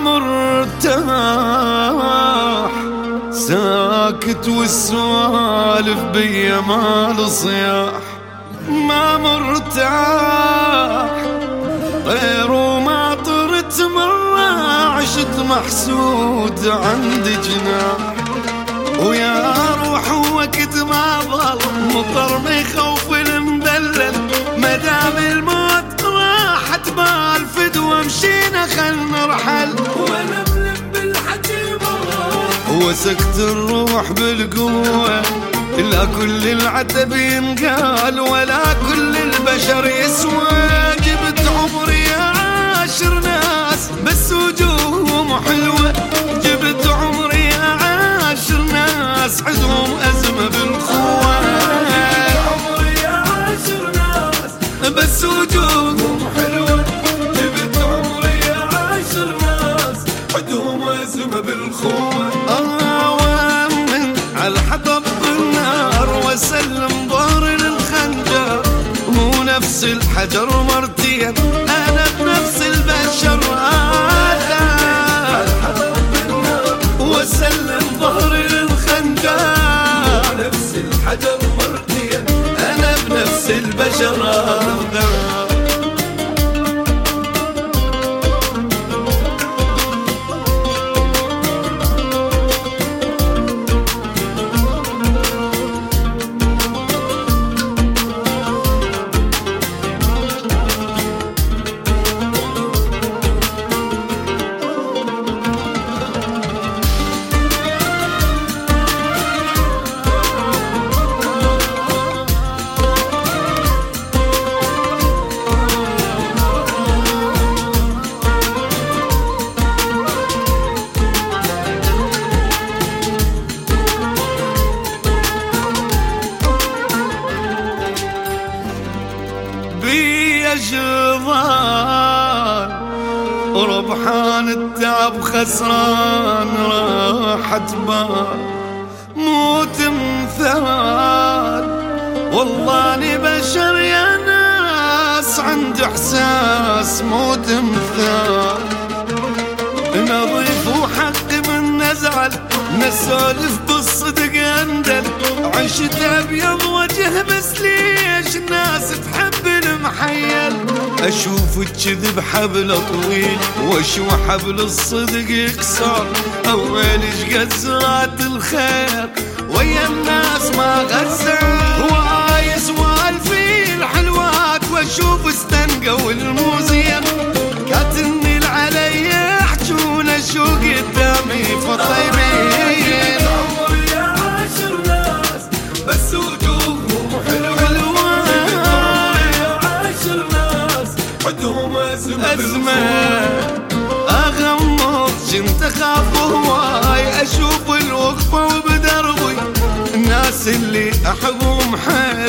مرتاح ساكت والسوالف بيا مال صياح، ما مرتاح غير وما طرت مرة عشت محسود عندي جناح. ويا روح وقت ما ظل مطر ما يخوف المدلل، مدام الموت راحت بالفدوى مشينا خل نرحل. ونملم بالحكي وسكت الروح بالقوة، لا كل العتب ينقال ولا كل البشر يسوى. جبت عمري عاشر ناس بس وجوههم حلوة، جبت عمري عاشر ناس عندهم أزمة بالخوة. عمري عاشر ناس بس وجوههم حلوة، جبت عمري عاشر ناس عندهم أزمة بالخوة. ومن على الحطب بالنار وسلم ظهر للخنجر، مو نفس الحجر مرتين أنا بنفس البشر. وسلم ظهر للخنجر، نفس الحجر مرتين أنا بنفس البشر. جبال وربحان التعب خسران راحت بال، مو تمثال والله اني بشر يا ناس عندي احساس مو تمثال. نظيف وحق من نزعل نسولف بالصدق اندل، عشت ابيض وجه بس ليش الناس تحب المحيل. اشوف الكذب حبل طويل واشو حبل الصدق يكسر، اول شقد زرات الخير ويا الناس ما غزر. واي سوالفي الحلوات واشوف استنقى والموزين، كاتني العلي يحجون شو قدامي فطيبين. عمري عاشر ناس بس وجوههم حلوة، عاشر ناس عندهم أزمة. أغمض جنت أخاف هواي أشوف الوقفة وبدربي الناس اللي أحبهم حيل